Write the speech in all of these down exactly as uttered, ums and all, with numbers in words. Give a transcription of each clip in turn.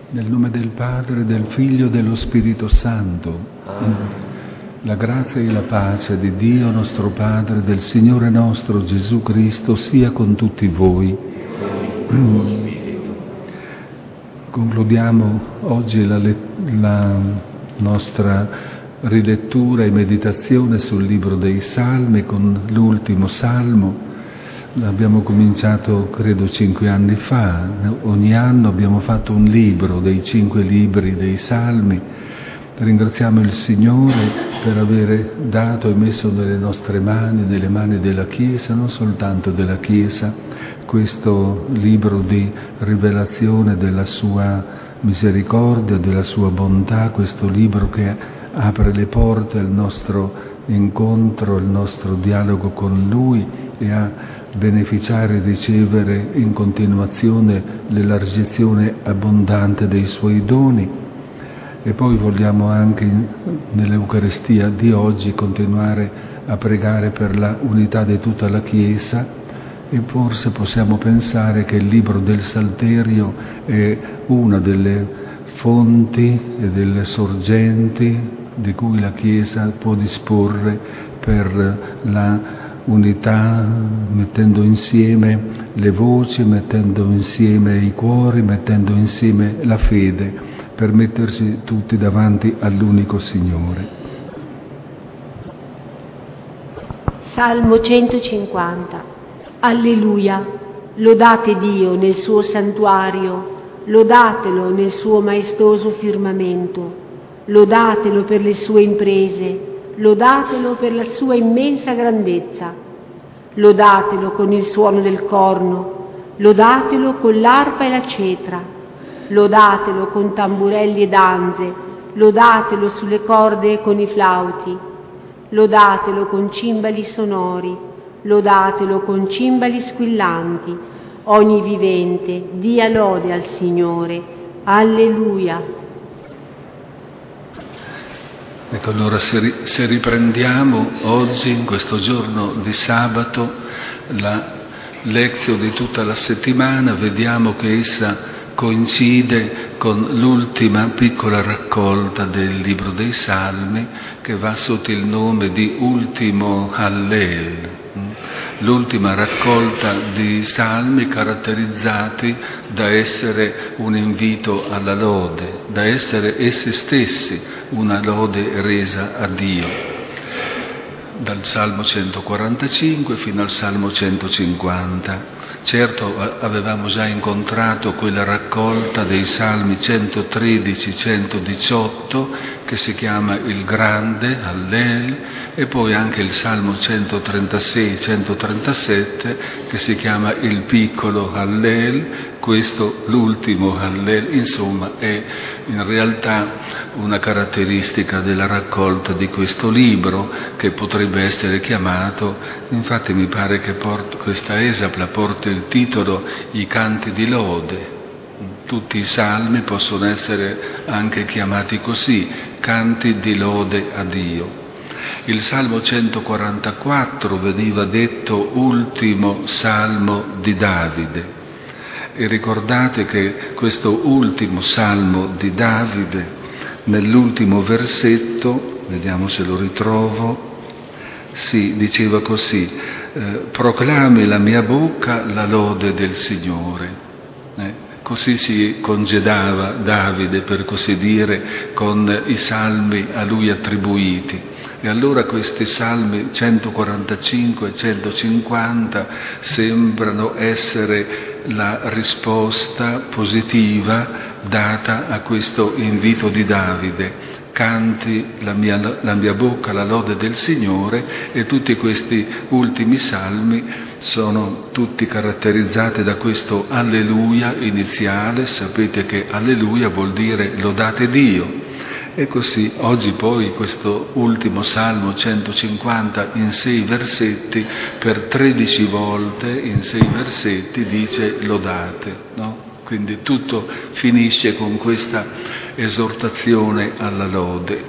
Nel nome del Padre, del Figlio e dello Spirito Santo. Amen. La grazia e la pace di Dio nostro Padre, del Signore nostro Gesù Cristo, sia con tutti voi. Concludiamo oggi la, la nostra rilettura e meditazione sul libro dei Salmi con l'ultimo Salmo. L'abbiamo cominciato credo cinque anni fa. Ogni anno abbiamo fatto un libro dei cinque libri dei Salmi. Ringraziamo il Signore per avere dato e messo nelle nostre mani, nelle mani della Chiesa, non soltanto della Chiesa, questo libro di rivelazione della sua misericordia, della sua bontà, questo libro che apre le porte al nostro incontro, al nostro dialogo con Lui e a beneficiare e ricevere in continuazione l'elargizione abbondante dei Suoi doni. E poi vogliamo anche nell'Eucaristia di oggi continuare a pregare per la unità di tutta la Chiesa e forse possiamo pensare che il libro del Salterio è una delle fonti e delle sorgenti di cui la Chiesa può disporre per la unità, mettendo insieme le voci, mettendo insieme i cuori, mettendo insieme la fede, per metterci tutti davanti all'unico Signore. Salmo centocinquanta. Alleluia, lodate Dio nel suo santuario, lodatelo nel suo maestoso firmamento, lodatelo per le sue imprese, lodatelo per la sua immensa grandezza, lodatelo con il suono del corno, lodatelo con l'arpa e la cetra, lodatelo con tamburelli e danze, lodatelo sulle corde e con i flauti, lodatelo con cimbali sonori, lodatelo con cimbali squillanti, ogni vivente dia lode al Signore. Alleluia. Ecco, allora se, ri, se riprendiamo oggi, in questo giorno di sabato, la lezione di tutta la settimana, vediamo che essa coincide con l'ultima piccola raccolta del libro dei Salmi, che va sotto il nome di Ultimo Hallel. L'ultima raccolta di salmi caratterizzati da essere un invito alla lode, da essere essi stessi una lode resa a Dio, dal Salmo centoquarantacinque fino al Salmo centocinquanta. Certo, avevamo già incontrato quella raccolta dei Salmi centotredici centodiciotto che si chiama il Grande Hallel, e poi anche il Salmo centotrentasei centotrentasette che si chiama il Piccolo Hallel, questo l'ultimo Hallel. Insomma, è in realtà una caratteristica della raccolta di questo libro, che potrebbe essere chiamato, infatti mi pare che port- questa esapla porta il titolo I canti di lode. Tutti i salmi possono essere anche chiamati così, canti di lode a Dio. Il Salmo centoquarantaquattro veniva detto ultimo salmo di Davide. E ricordate che questo ultimo salmo di Davide, nell'ultimo versetto, vediamo se lo ritrovo, sì, diceva così, eh, proclami la mia bocca la lode del Signore. Eh, così si congedava Davide, per così dire, con i salmi a lui attribuiti. E allora questi salmi centoquarantacinque e centocinquanta sembrano essere la risposta positiva data a questo invito di Davide. Canti la mia, la mia bocca la lode del Signore, e tutti questi ultimi salmi sono tutti caratterizzati da questo alleluia iniziale. Sapete che alleluia vuol dire lodate Dio. E così oggi poi questo ultimo Salmo centocinquanta in sei versetti, per tredici volte in sei versetti dice lodate, no? Quindi tutto finisce con questa esortazione alla lode.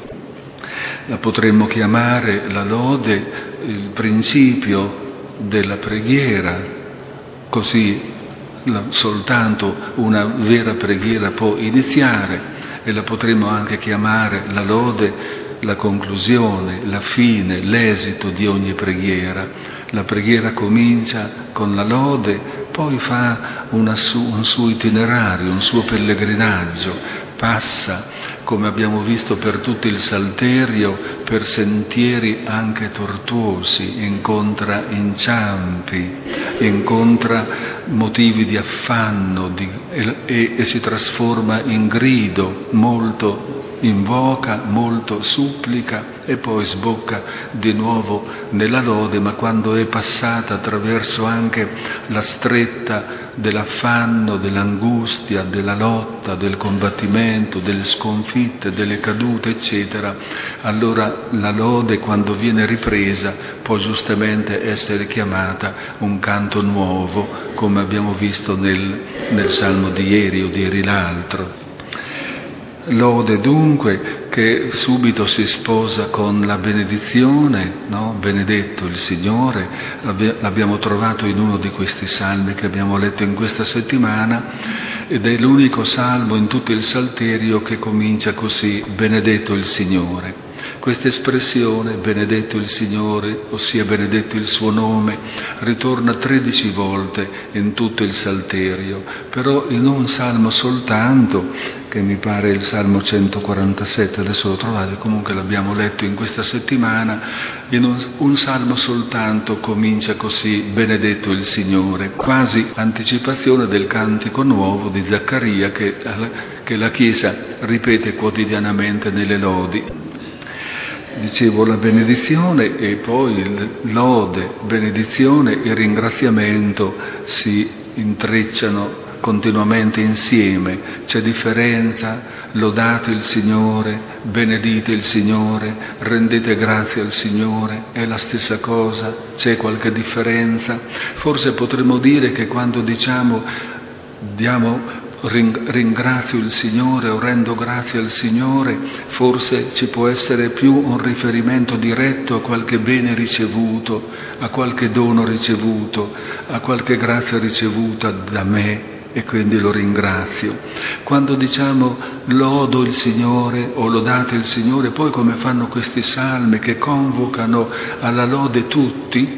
La potremmo chiamare la lode il principio della preghiera, così la, soltanto una vera preghiera può iniziare, e la potremmo anche chiamare la lode, la conclusione, la fine, l'esito di ogni preghiera. La preghiera comincia con la lode, poi fa una su, un suo itinerario, un suo pellegrinaggio, passa, come abbiamo visto, per tutto il Salterio, per sentieri anche tortuosi, incontra inciampi, incontra motivi di affanno di, e, e, e si trasforma in grido, molto invoca, molto supplica e poi sbocca di nuovo nella lode, ma quando è passata attraverso anche la stretta dell'affanno, dell'angustia, della lotta, del combattimento, delle sconfitte, delle cadute, eccetera, allora la lode, quando viene ripresa, può giustamente essere chiamata un canto nuovo, come abbiamo visto nel, nel Salmo di ieri o di ieri l'altro. Lode dunque che subito si sposa con la benedizione, no? Benedetto il Signore, l'abbiamo trovato in uno di questi salmi che abbiamo letto in questa settimana, ed è l'unico salmo in tutto il Salterio che comincia così: benedetto il Signore. Questa espressione, benedetto il Signore, ossia benedetto il suo nome, ritorna tredici volte in tutto il Salterio, però in un salmo soltanto, che mi pare il Salmo centoquarantasette, adesso lo trovate, comunque l'abbiamo letto in questa settimana, in un, un salmo soltanto comincia così: benedetto il Signore, quasi anticipazione del cantico nuovo di Zaccaria che, che la Chiesa ripete quotidianamente nelle lodi. Dicevo, la benedizione e poi lode, benedizione e ringraziamento si intrecciano continuamente insieme. C'è differenza? Lodate il Signore, benedite il Signore, rendete grazie al Signore, è la stessa cosa? C'è qualche differenza? Forse potremmo dire che quando diciamo diamo ringrazio il Signore o rendo grazie al Signore, forse ci può essere più un riferimento diretto a qualche bene ricevuto, a qualche dono ricevuto, a qualche grazia ricevuta da me, e quindi lo ringrazio. Quando diciamo lodo il Signore o lodate il Signore, poi come fanno questi salmi che convocano alla lode tutti,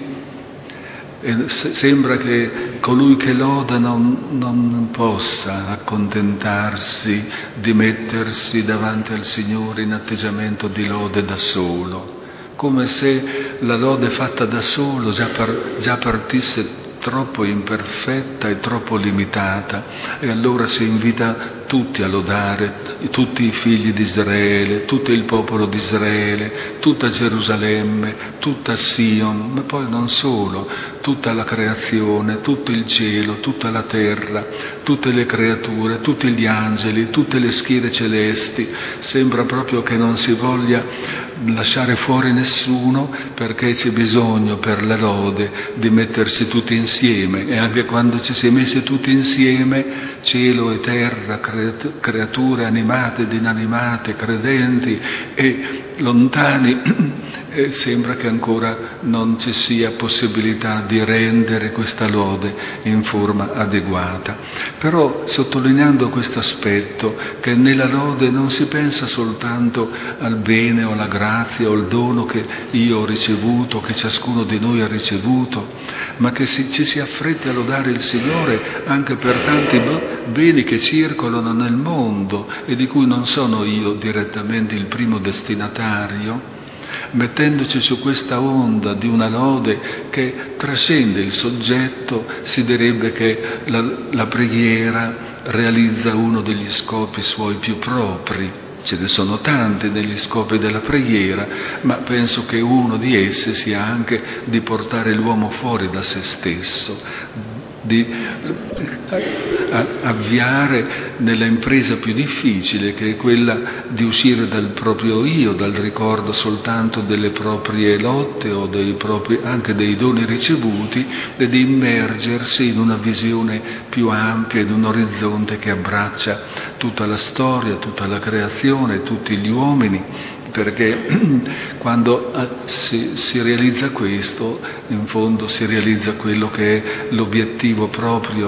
e sembra che colui che loda non, non possa accontentarsi di mettersi davanti al Signore in atteggiamento di lode da solo, come se la lode fatta da solo già, par, già partisse troppo imperfetta e troppo limitata, e allora si invita tutti a lodare, tutti i figli di Israele, tutto il popolo di Israele, tutta Gerusalemme, tutta Sion, ma poi non solo, tutta la creazione, tutto il cielo, tutta la terra, tutte le creature, tutti gli angeli, tutte le schiere celesti. Sembra proprio che non si voglia lasciare fuori nessuno, perché c'è bisogno per la lode di mettersi tutti insieme, e anche quando ci si è messi tutti insieme, cielo e terra, creature animate ed inanimate, credenti e lontani, e sembra che ancora non ci sia possibilità di rendere questa lode in forma adeguata. Però sottolineando questo aspetto, che nella lode non si pensa soltanto al bene o alla grazia o al dono che io ho ricevuto, che ciascuno di noi ha ricevuto, ma che si, ci si affretti a lodare il Signore anche per tanti beni che circolano nel mondo e di cui non sono io direttamente il primo destinatario, mettendoci su questa onda di una lode che trascende il soggetto. Si direbbe che la, la preghiera realizza uno degli scopi suoi più propri. Ce ne sono tanti negli scopi della preghiera, ma penso che uno di essi sia anche di portare l'uomo fuori da se stesso, di avviare nella impresa più difficile, che è quella di uscire dal proprio io, dal ricordo soltanto delle proprie lotte o dei propri, anche dei doni ricevuti, e di immergersi in una visione più ampia, in un orizzonte che abbraccia tutta la storia, tutta la creazione, tutti gli uomini. Perché quando si, si realizza questo, in fondo si realizza quello che è l'obiettivo proprio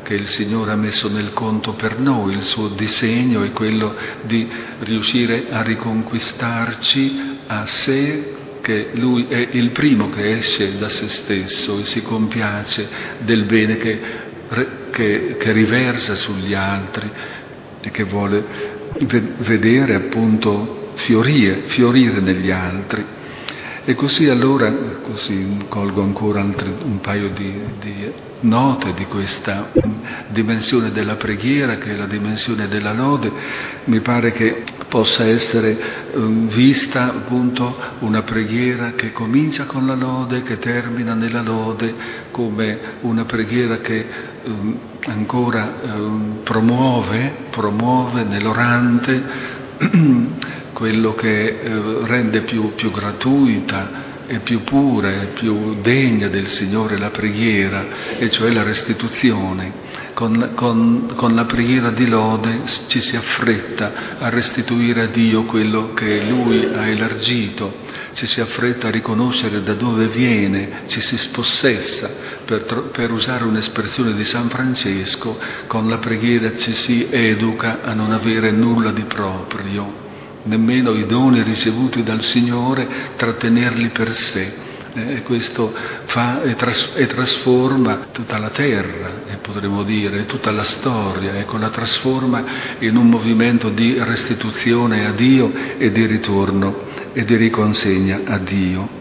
che il Signore ha messo nel conto per noi. Il suo disegno è quello di riuscire a riconquistarci a sé, che Lui è il primo che esce da se stesso e si compiace del bene che, che, che riversa sugli altri e che vuole vedere appunto fiorire, fiorire negli altri. E così allora, così colgo ancora altri, un paio di, di note di questa dimensione della preghiera, che è la dimensione della lode. Mi pare che possa essere um, vista appunto una preghiera che comincia con la lode, che termina nella lode, come una preghiera che um, ancora um, promuove, promuove nell'orante quello che eh, rende più, più gratuita e più pura e più degna del Signore la preghiera, e cioè la restituzione. Con, con, con la preghiera di lode ci si affretta a restituire a Dio quello che Lui ha elargito, ci si affretta a riconoscere da dove viene, ci si spossessa, per, per usare un'espressione di San Francesco, con la preghiera ci si educa a non avere nulla di proprio, nemmeno i doni ricevuti dal Signore trattenerli per sé. E questo fa e, tras, e trasforma tutta la terra, e potremmo dire, tutta la storia, ecco, la trasforma in un movimento di restituzione a Dio e di ritorno e di riconsegna a Dio.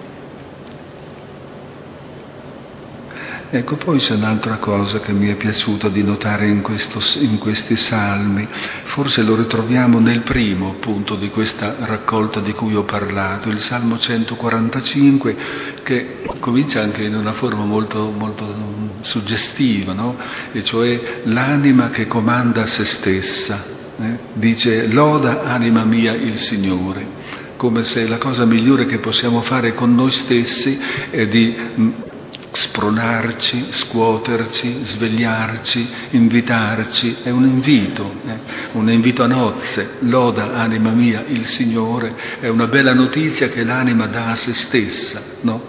Ecco, poi c'è un'altra cosa che mi è piaciuta di notare in, questo, in questi salmi, forse lo ritroviamo nel primo appunto di questa raccolta di cui ho parlato, il Salmo centoquarantacinque, che comincia anche in una forma molto, molto suggestiva, no? E cioè l'anima che comanda a se stessa, eh? Dice: loda anima mia il Signore, come se la cosa migliore che possiamo fare con noi stessi è di spronarci, scuoterci, svegliarci, invitarci. È un invito, eh? un invito a nozze. Loda anima mia il Signore, è una bella notizia che l'anima dà a se stessa, no?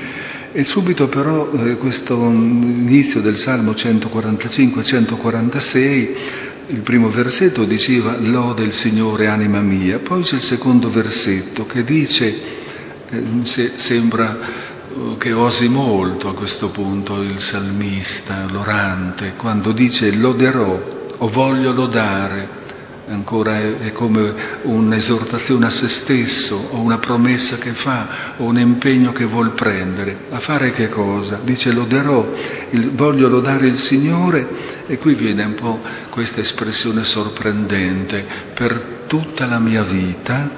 E subito però eh, questo inizio del Salmo centoquarantacinque centoquarantasei, il primo versetto diceva: loda il Signore anima mia. Poi c'è il secondo versetto che dice, eh, se, sembra che osi molto a questo punto il salmista, l'orante, quando dice loderò o voglio lodare. Ancora è, è come un'esortazione a se stesso, o una promessa che fa, o un impegno che vuol prendere. A fare che cosa? Dice loderò, il, voglio lodare il Signore, e qui viene un po' questa espressione sorprendente: per tutta la mia vita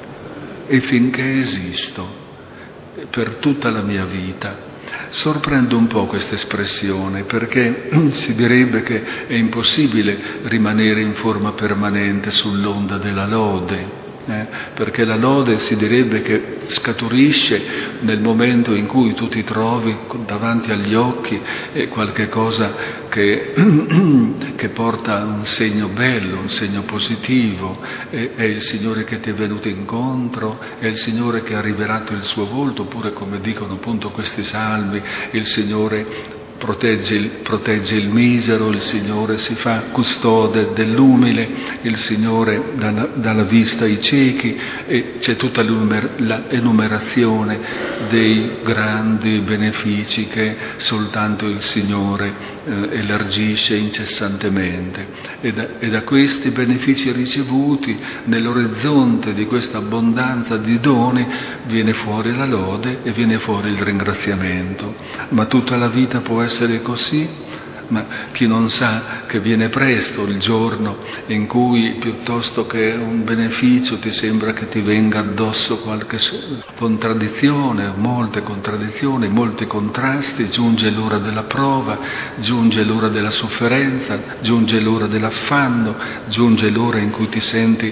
e finché esisto. Per tutta la mia vita. Sorprende un po' questa espressione, perché si direbbe che è impossibile rimanere in forma permanente sull'onda della lode, eh? perché la lode si direbbe che scaturisce nel momento in cui tu ti trovi davanti agli occhi e qualche cosa che, che porta un segno bello, un segno positivo, è, è il Signore che ti è venuto incontro, è il Signore che ha rivelato il suo volto, oppure, come dicono appunto questi salmi, il Signore protegge il, protegge il misero, il Signore si fa custode dell'umile, il Signore dà la, dà la vista ai ciechi, e c'è tutta l'enumerazione dei grandi benefici che soltanto il Signore eh, elargisce incessantemente. E da, e da questi benefici ricevuti, nell'orizzonte di questa abbondanza di doni, viene fuori la lode e viene fuori il ringraziamento. Ma tutta la vita può essere così? Ma chi non sa che viene presto il giorno in cui, piuttosto che un beneficio, ti sembra che ti venga addosso qualche contraddizione, molte contraddizioni, molti contrasti, giunge l'ora della prova, giunge l'ora della sofferenza, giunge l'ora dell'affanno, giunge l'ora in cui ti senti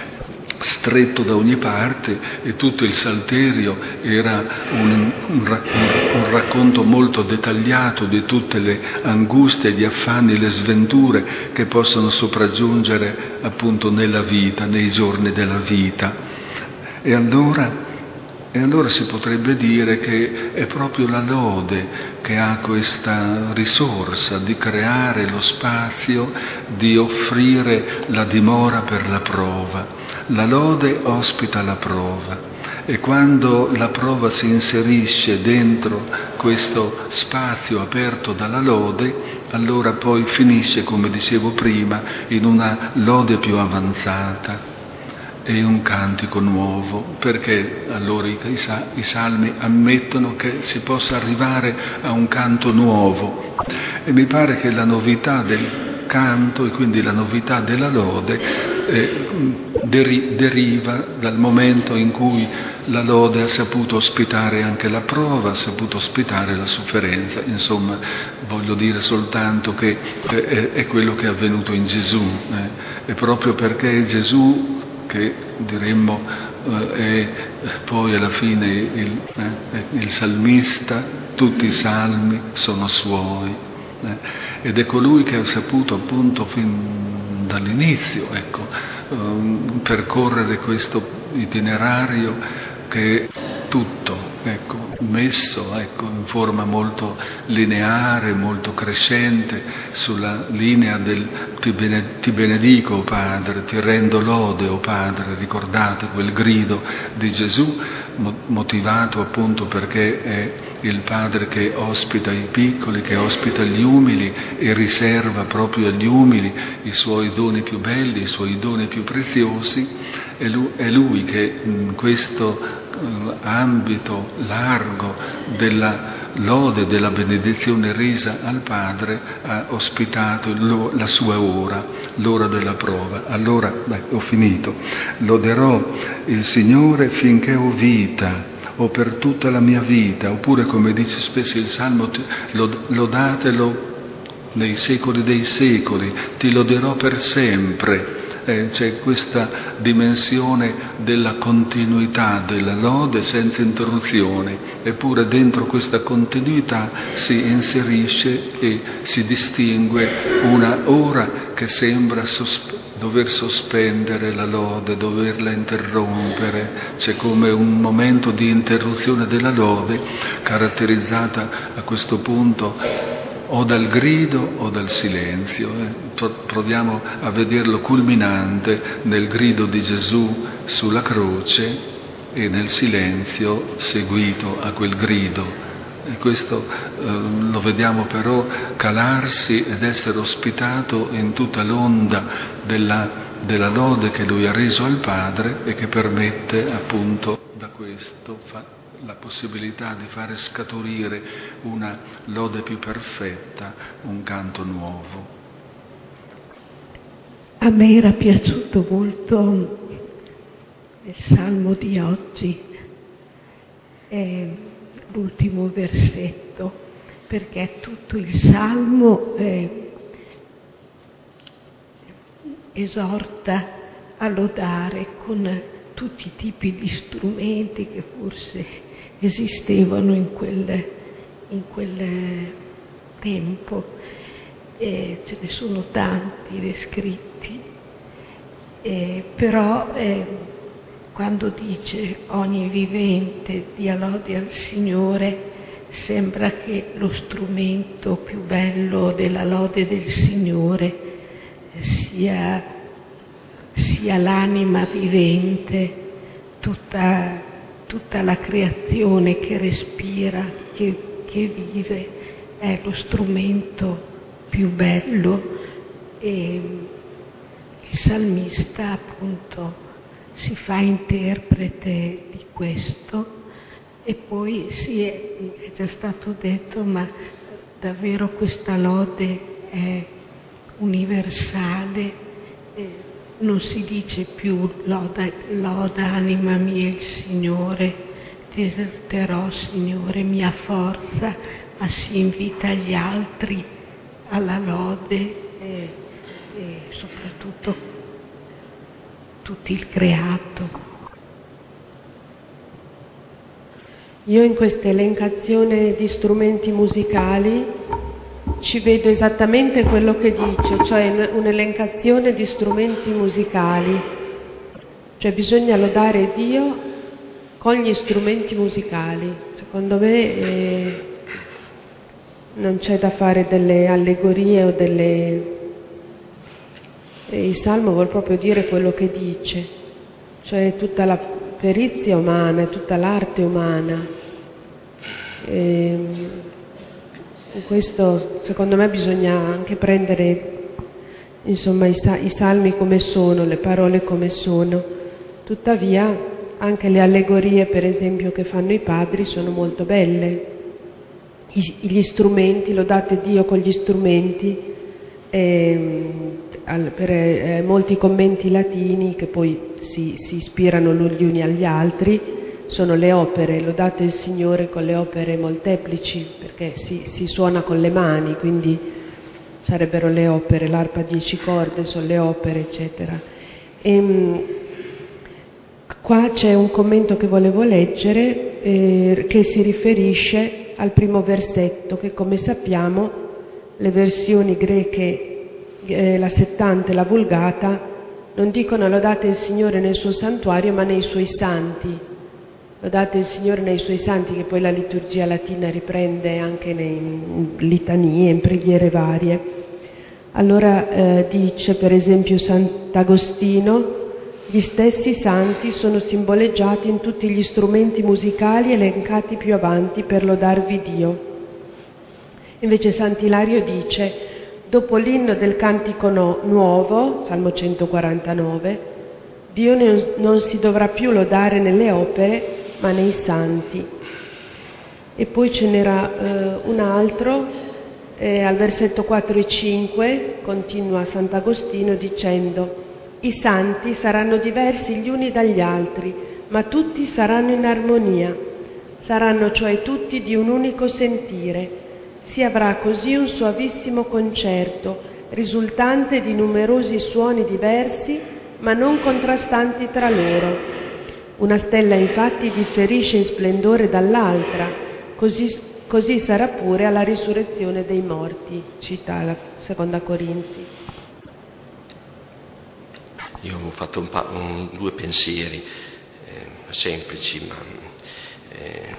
stretto da ogni parte, e tutto il salterio era un, un, un racconto molto dettagliato di tutte le angustie, gli affanni, le sventure che possono sopraggiungere appunto nella vita, nei giorni della vita. E allora E allora si potrebbe dire che è proprio la lode che ha questa risorsa di creare lo spazio, di offrire la dimora per la prova. La lode ospita la prova e quando la prova si inserisce dentro questo spazio aperto dalla lode, allora poi finisce, come dicevo prima, in una lode più avanzata e un cantico nuovo, perché allora i, i salmi ammettono che si possa arrivare a un canto nuovo e mi pare che la novità del canto e quindi la novità della lode eh, deri- deriva dal momento in cui la lode ha saputo ospitare anche la prova, ha saputo ospitare la sofferenza. Insomma, voglio dire soltanto che eh, è quello che è avvenuto in Gesù, eh. E proprio perché Gesù, che diremmo eh, è poi alla fine il, eh, il salmista, tutti i salmi sono suoi, eh, ed è colui che ha saputo appunto fin dall'inizio, ecco, eh, percorrere questo itinerario che è tutto, ecco, messo ecco, in forma molto lineare, molto crescente, sulla linea del ti, bene, ti benedico, o Padre, ti rendo lode, o Padre. Ricordate quel grido di Gesù, motivato appunto perché è il Padre che ospita i piccoli, che ospita gli umili e riserva proprio agli umili i suoi doni più belli, i suoi doni più preziosi. È lui, è lui che in questo uh, ambito largo della lode, della benedizione resa al Padre, ha ospitato lo, la sua ora, l'ora della prova. Allora, beh, ho finito. Loderò il Signore finché ho vita, o per tutta la mia vita, oppure come dice spesso il Salmo, lodatelo nei secoli dei secoli, ti loderò per sempre. Eh, c'è questa dimensione della continuità della lode senza interruzione, eppure dentro questa continuità si inserisce e si distingue una ora che sembra sosp- dover sospendere la lode, doverla interrompere. C'è come un momento di interruzione della lode caratterizzata a questo punto o dal grido o dal silenzio. Eh. Proviamo a vederlo culminante nel grido di Gesù sulla croce e nel silenzio seguito a quel grido. E questo eh, lo vediamo però calarsi ed essere ospitato in tutta l'onda della, della lode che lui ha reso al Padre e che permette appunto da questo fa, la possibilità di fare scaturire una lode più perfetta, un canto nuovo. A me era piaciuto molto il Salmo di oggi, è l'ultimo versetto, perché tutto il Salmo eh, esorta a lodare con tutti i tipi di strumenti che forse esistevano in quel, in quel tempo, e ce ne sono tanti descritti, e però eh, quando dice ogni vivente dia lode al Signore, sembra che lo strumento più bello della lode del Signore sia, sia l'anima vivente, tutta, tutta la creazione che respira, che, che vive, è lo strumento più bello. E il salmista appunto si fa interprete di questo. E poi sì, è, è già stato detto, ma davvero questa lode è universale, eh, non si dice più loda, loda anima mia il Signore, ti eserterò Signore mia forza, ma si invita gli altri alla lode e, e soprattutto tutto il creato. Io in questa elencazione di strumenti musicali ci vedo esattamente quello che dice, cioè un'elencazione di strumenti musicali, cioè bisogna lodare Dio con gli strumenti musicali. Secondo me eh, non c'è da fare delle allegorie o delle... Il Salmo vuol proprio dire quello che dice, cioè tutta la perizia umana, tutta l'arte umana. E in questo secondo me bisogna anche prendere insomma i, i salmi come sono, le parole come sono. Tuttavia anche le allegorie, per esempio, che fanno i padri sono molto belle. I, gli strumenti, lodate Dio con gli strumenti, e, al, per eh, molti commenti latini che poi si, si ispirano gli uni agli altri, sono le opere, lodate il Signore con le opere molteplici, perché si, si suona con le mani, quindi sarebbero le opere, l'arpa a dieci corde sono le opere, eccetera. E, qua c'è un commento che volevo leggere eh, che si riferisce al primo versetto, che come sappiamo le versioni greche, eh, la settanta e la Vulgata, non dicono lodate il Signore nel suo santuario ma nei suoi santi. Lodate il Signore nei suoi santi, che poi la liturgia latina riprende anche nei, in litanie, in preghiere varie. Allora eh, dice per esempio Sant'Agostino: gli stessi santi sono simboleggiati in tutti gli strumenti musicali elencati più avanti per lodarvi Dio. Invece Sant'Ilario dice: dopo l'inno del cantico no, nuovo, Salmo centoquarantanove, Dio ne, non si dovrà più lodare nelle opere ma nei santi. E poi ce n'era eh, un altro, eh, al versetto quattro e cinque continua Sant'Agostino dicendo: i santi saranno diversi gli uni dagli altri, ma tutti saranno in armonia, saranno cioè tutti di un unico sentire. Si avrà così un suavissimo concerto, risultante di numerosi suoni diversi, ma non contrastanti tra loro. Una stella infatti differisce in splendore dall'altra, così, così sarà pure alla risurrezione dei morti, cita la seconda Corinzi. Io ho fatto un pa- un, due pensieri eh, semplici, ma eh,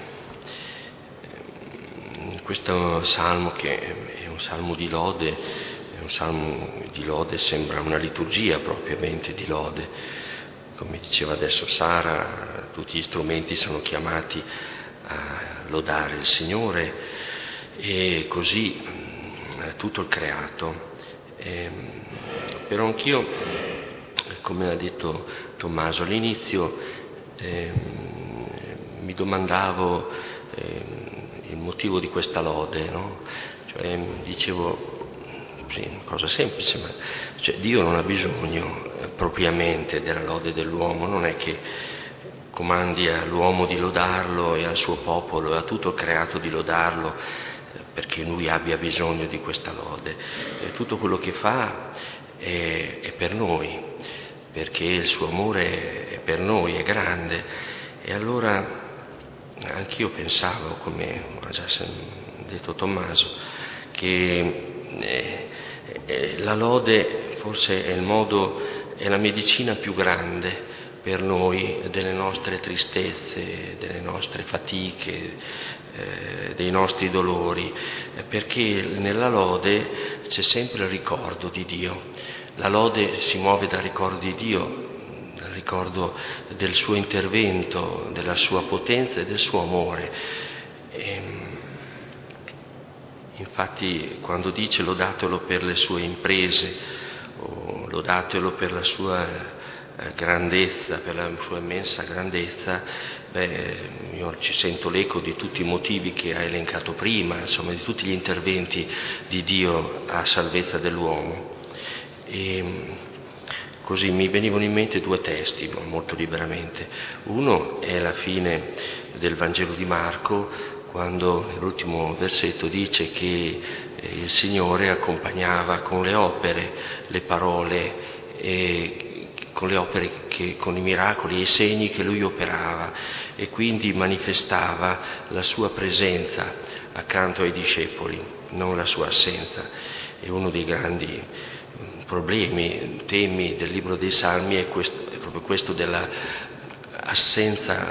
questo salmo, che è un salmo di lode, è un salmo di lode, sembra una liturgia propriamente di lode. Come diceva adesso Sara, tutti gli strumenti sono chiamati a lodare il Signore, e così tutto il creato. E, però anch'io, come ha detto Tommaso all'inizio, eh, mi domandavo eh, il motivo di questa lode, no? Cioè, dicevo, sì, una cosa semplice, ma cioè, Dio non ha bisogno eh, propriamente della lode dell'uomo, non è che comandi all'uomo di lodarlo e al suo popolo e a tutto il creato di lodarlo eh, perché lui abbia bisogno di questa lode. E tutto quello che fa è, è per noi, perché il suo amore è per noi, è grande. E allora anch'io pensavo, come ha già detto Tommaso, che eh, eh, la lode forse è il modo, è la medicina più grande per noi delle nostre tristezze, delle nostre fatiche, eh, dei nostri dolori, eh, perché nella lode c'è sempre il ricordo di Dio. La lode si muove dal ricordo di Dio, dal ricordo del suo intervento, della sua potenza e del suo amore. E, infatti, quando dice lodatelo per le sue imprese, o lodatelo per la sua eh, grandezza, per la sua immensa grandezza, beh, io ci sento l'eco di tutti i motivi che ha elencato prima, insomma, di tutti gli interventi di Dio a salvezza dell'uomo. E così mi venivano in mente due testi, molto liberamente. Uno è la fine del Vangelo di Marco, quando l'ultimo versetto dice che il Signore accompagnava con le opere le parole, e con le opere, che, con i miracoli e i segni che lui operava, e quindi manifestava la sua presenza accanto ai discepoli, non la sua assenza. E uno dei grandi problemi, temi del libro dei Salmi è, questo, è proprio questo della assenza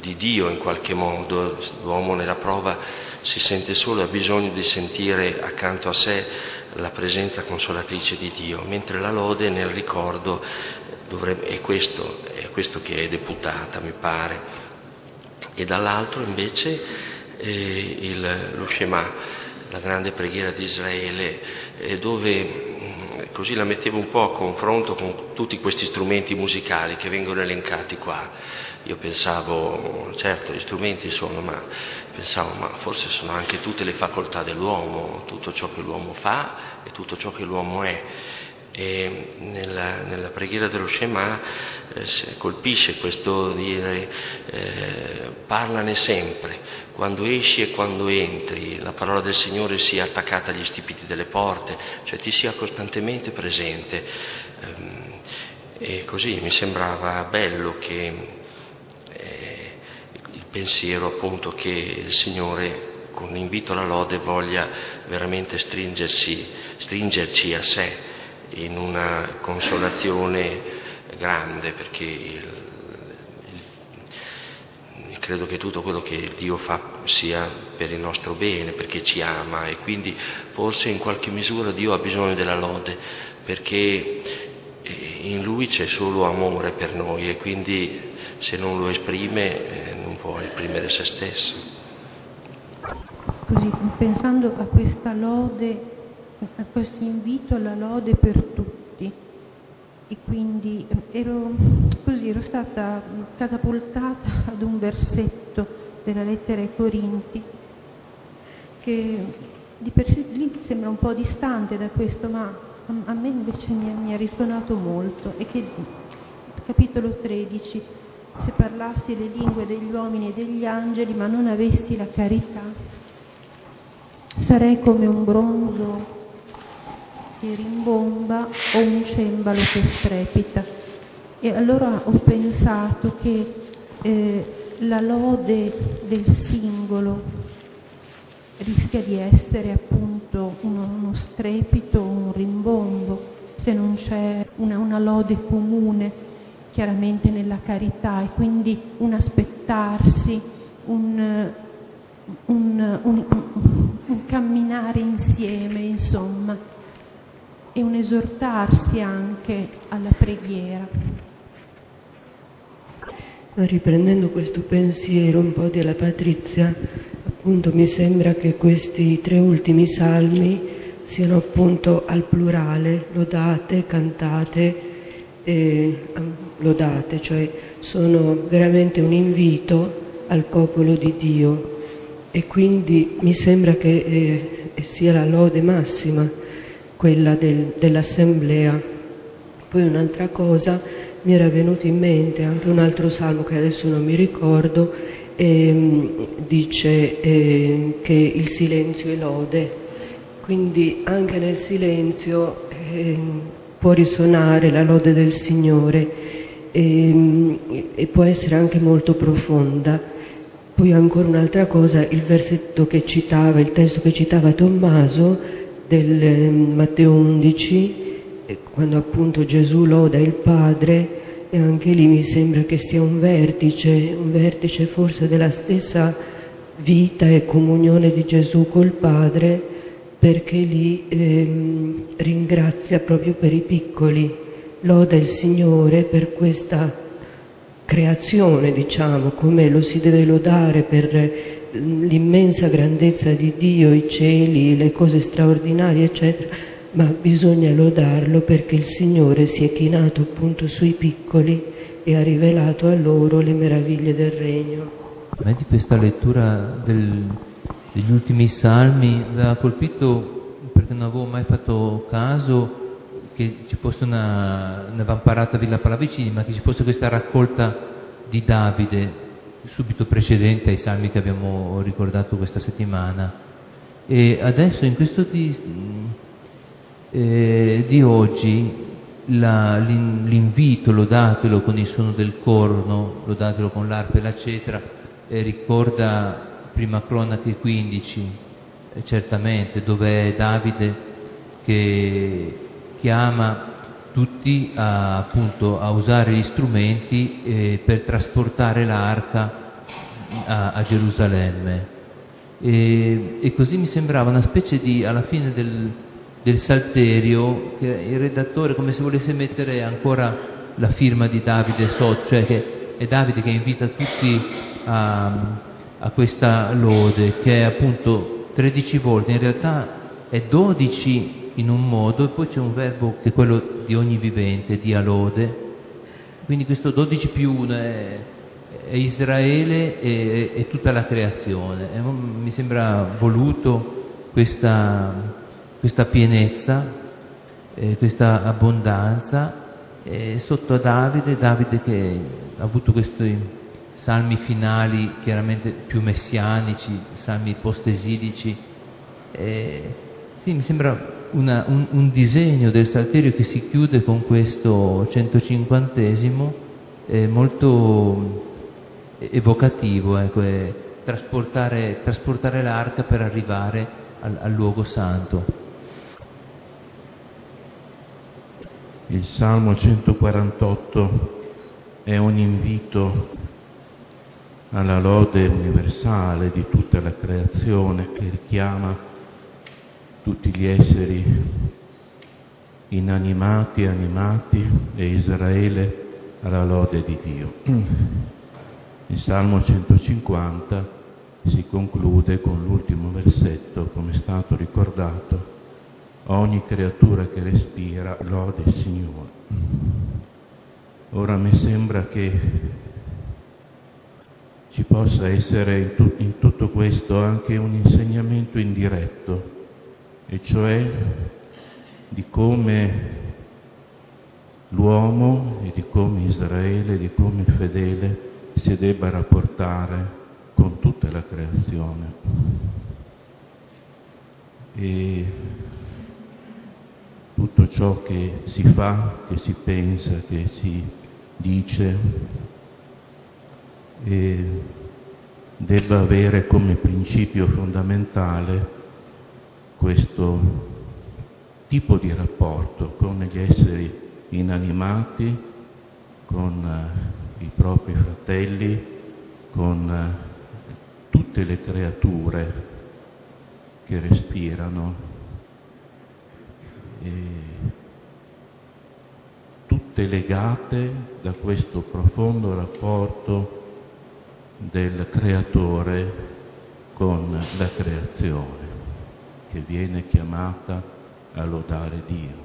di Dio in qualche modo. L'uomo nella prova si sente solo e ha bisogno di sentire accanto a sé la presenza consolatrice di Dio, mentre la lode nel ricordo dovrebbe, è, questo, è questo che è deputata, mi pare. E dall'altro invece eh, il, lo Shema, la grande preghiera di Israele, eh, dove così la mettevo un po' a confronto con tutti questi strumenti musicali che vengono elencati qua. Io pensavo, certo gli strumenti sono, ma pensavo, ma forse sono anche tutte le facoltà dell'uomo, tutto ciò che l'uomo fa e tutto ciò che l'uomo è. E nella, nella preghiera dello Shema eh, colpisce questo dire eh, parlane sempre, quando esci e quando entri, la parola del Signore sia attaccata agli stipiti delle porte, cioè ti sia costantemente presente. Ehm, e così mi sembrava bello che eh, il pensiero appunto che il Signore con l'invito alla lode voglia veramente stringersi, stringerci a sé in una consolazione grande, perché il, il, credo che tutto quello che Dio fa sia per il nostro bene, perché ci ama, e quindi forse in qualche misura Dio ha bisogno della lode, perché in Lui c'è solo amore per noi e quindi se non lo esprime non può esprimere se stesso. Così, pensando a questa lode, a questo invito alla lode per tutti, e quindi ero così ero stata catapultata ad un versetto della lettera ai Corinti che di per sé lì sembra un po' distante da questo, ma a me invece mi ha, mi ha risuonato molto, e che capitolo tredici: se parlassi le lingue degli uomini e degli angeli ma non avessi la carità, sarei come un bronzo che rimbomba o un cembalo che strepita. E allora ho pensato che eh, la lode del singolo rischia di essere appunto uno, uno strepito, un rimbombo, se non c'è una, una lode comune, chiaramente nella carità, e quindi un aspettarsi, un, un, un, un camminare insieme, insomma, e un esortarsi anche alla preghiera. Riprendendo questo pensiero un po' della Patrizia, appunto mi sembra che questi tre ultimi salmi siano appunto al plurale, lodate, cantate e lodate, cioè sono veramente un invito al popolo di Dio, e quindi mi sembra che eh, sia la lode massima quella del, dell'assemblea. Poi un'altra cosa, mi era venuto in mente anche un altro salmo che adesso non mi ricordo, ehm, dice eh, che il silenzio è lode, quindi anche nel silenzio eh, può risuonare la lode del Signore e, e può essere anche molto profonda. Poi ancora un'altra cosa, il versetto che citava, il testo che citava Tommaso del Matteo undici, quando appunto Gesù loda il Padre, e anche lì mi sembra che sia un vertice, un vertice forse della stessa vita e comunione di Gesù col Padre, perché lì ehm, ringrazia proprio per i piccoli, loda il Signore per questa creazione, diciamo, come lo si deve lodare per l'immensa grandezza di Dio, i cieli, le cose straordinarie, eccetera, ma bisogna lodarlo perché il Signore si è chinato appunto sui piccoli e ha rivelato a loro le meraviglie del regno. A me di questa lettura del, degli ultimi salmi aveva colpito, perché non avevo mai fatto caso che ci fosse una, ne avevamo parlato a Villa Pallavicini, ma che ci fosse questa raccolta di Davide subito precedente ai salmi che abbiamo ricordato questa settimana. E adesso in questo di, eh, di oggi la, l'invito lodatelo con il suono del corno, lodatelo con l'arpa e la cetra, eh, ricorda prima Cronache quindici, eh, certamente, dove è Davide che chiama tutti a, appunto, a usare gli strumenti eh, per trasportare l'arca a, a Gerusalemme. E, e così mi sembrava una specie di, alla fine del, del Salterio, che il redattore come se volesse mettere ancora la firma di Davide sotto, cioè che è Davide che invita tutti a, a questa lode, che è appunto tredici volte, in realtà è dodici in un modo, e poi c'è un verbo che è quello di ogni vivente, dia lode, quindi questo dodici più uno è, è Israele e, e tutta la creazione. E mi sembra voluto questa, questa pienezza, eh, questa abbondanza, eh, sotto a Davide, Davide che ha avuto questi salmi finali chiaramente più messianici, salmi post-esilici. Eh, sì, mi sembra una, un, un disegno del Salterio che si chiude con questo centocinquantesimo, eh, molto evocativo, ecco, è trasportare, trasportare l'arca per arrivare al, al luogo santo. Il Salmo centoquarantotto è un invito alla lode universale di tutta la creazione, che richiama tutti gli esseri inanimati e animati e Israele alla lode di Dio. Il Salmo centocinquanta si conclude con l'ultimo versetto, come è stato ricordato: ogni creatura che respira lode il Signore. Ora mi sembra che ci possa essere in, tu- in tutto questo anche un insegnamento indiretto, e cioè di come l'uomo e di come Israele, di come il fedele si debba rapportare con tutta la creazione. E tutto ciò che si fa, che si pensa, che si dice, e debba avere come principio fondamentale questo tipo di rapporto con gli esseri inanimati, con uh, i propri fratelli, con uh, tutte le creature che respirano, e tutte legate da questo profondo rapporto del creatore con la creazione, che viene chiamata a lodare Dio.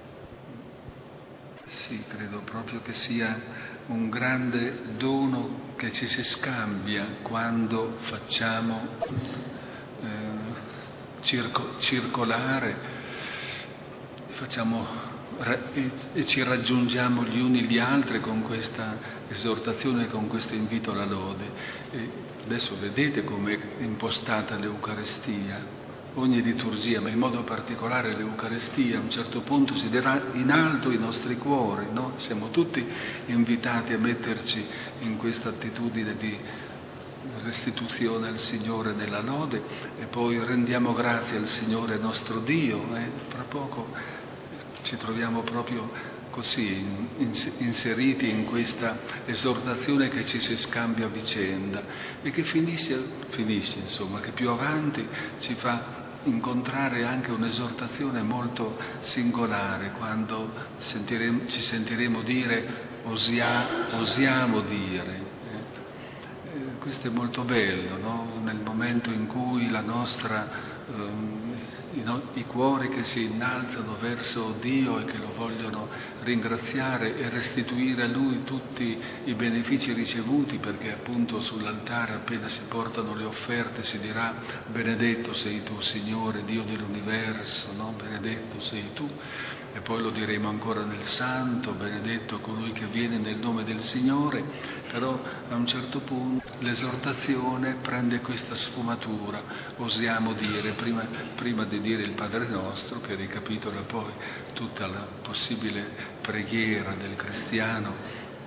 Sì, credo proprio che sia un grande dono che ci si scambia quando facciamo eh, circo, circolare, facciamo e, e ci raggiungiamo gli uni gli altri con questa esortazione, con questo invito alla lode. E adesso vedete come è impostata l'Eucarestia. Ogni liturgia, ma in modo particolare l'Eucarestia, a un certo punto si darà in alto i nostri cuori, no? Siamo tutti invitati a metterci in questa attitudine di restituzione al Signore nella lode, e poi rendiamo grazie al Signore nostro Dio. Eh? Fra poco ci troviamo proprio così inseriti in questa esortazione che ci si scambia a vicenda e che finisce, finisce insomma, che più avanti ci fa incontrare anche un'esortazione molto singolare, quando sentiremo, ci sentiremo dire osia, osiamo dire. Eh, questo è molto bello, no? Nel momento in cui la nostra, ehm, i, no, i cuori che si innalzano verso Dio e che lo vogliono ringraziare e restituire a Lui tutti i benefici ricevuti, perché appunto sull'altare appena si portano le offerte si dirà benedetto sei tu Signore Dio dell'universo, no? Benedetto sei tu, e poi lo diremo ancora nel Santo, benedetto colui che viene nel nome del Signore. Però a un certo punto l'esortazione prende questa sfumatura, osiamo dire, prima, prima di dire il Padre nostro, che ricapitola poi tutta la possibile preghiera del cristiano,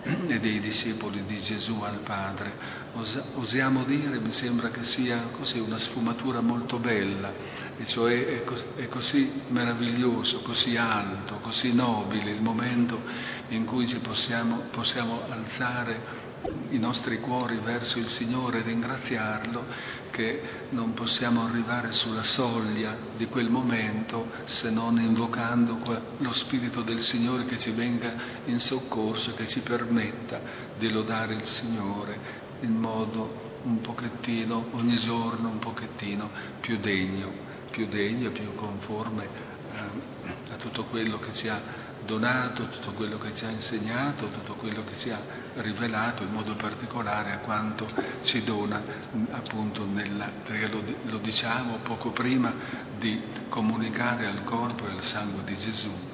e dei discepoli di Gesù al Padre. Os- osiamo dire, mi sembra che sia così una sfumatura molto bella, e cioè è, cos- è così meraviglioso, così alto, così nobile il momento in cui ci possiamo, possiamo alzare i nostri cuori verso il Signore e ringraziarlo, che non possiamo arrivare sulla soglia di quel momento se non invocando lo Spirito del Signore che ci venga in soccorso e che ci permetta di lodare il Signore in modo un pochettino, ogni giorno un pochettino più degno, più degno e più conforme eh, a tutto quello che ci ha donato, tutto quello che ci ha insegnato, tutto quello che ci ha rivelato, in modo particolare a quanto ci dona appunto nella, perché lo, lo diciamo poco prima, di comunicare al corpo e al sangue di Gesù